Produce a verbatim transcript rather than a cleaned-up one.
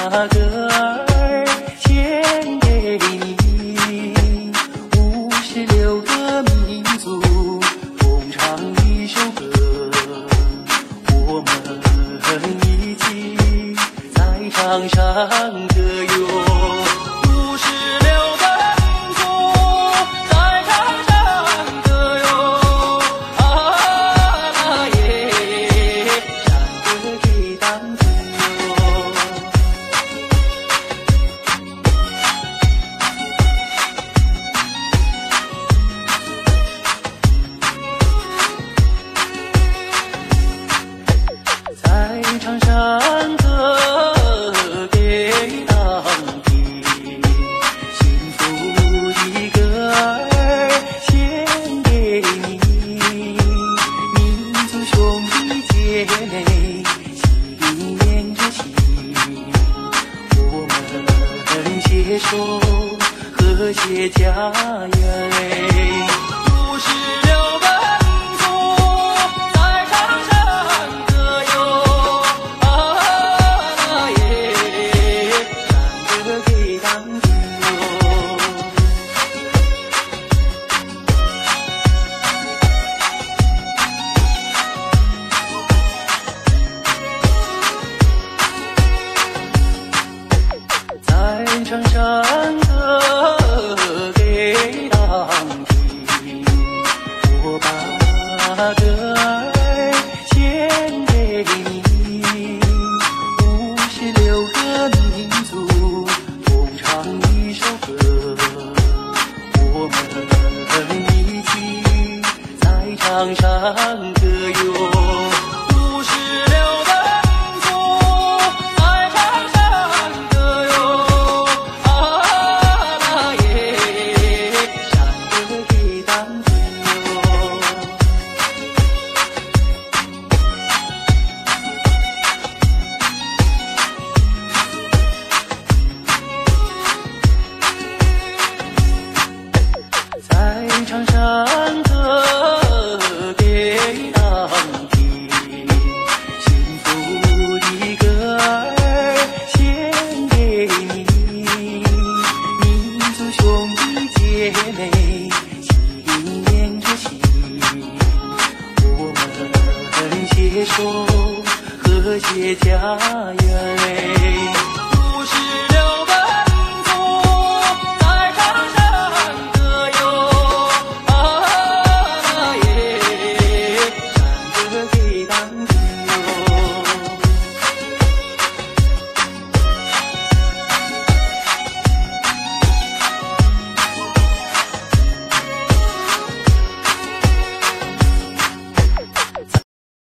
歌儿献给你，五十六个民族共唱一首歌，我们一起在场上歌咏。唱山歌给当地，幸福的歌儿献给你，民族兄弟姐妹心连着心，我们携手和谐家园。唱山歌给当地，我把歌儿献给你，五十六个民族共唱一首歌，我们一起在场上歌咏。唱山歌给当地，幸福的歌儿献给你，民族兄弟姐妹心连着心，我们携手和谐家园。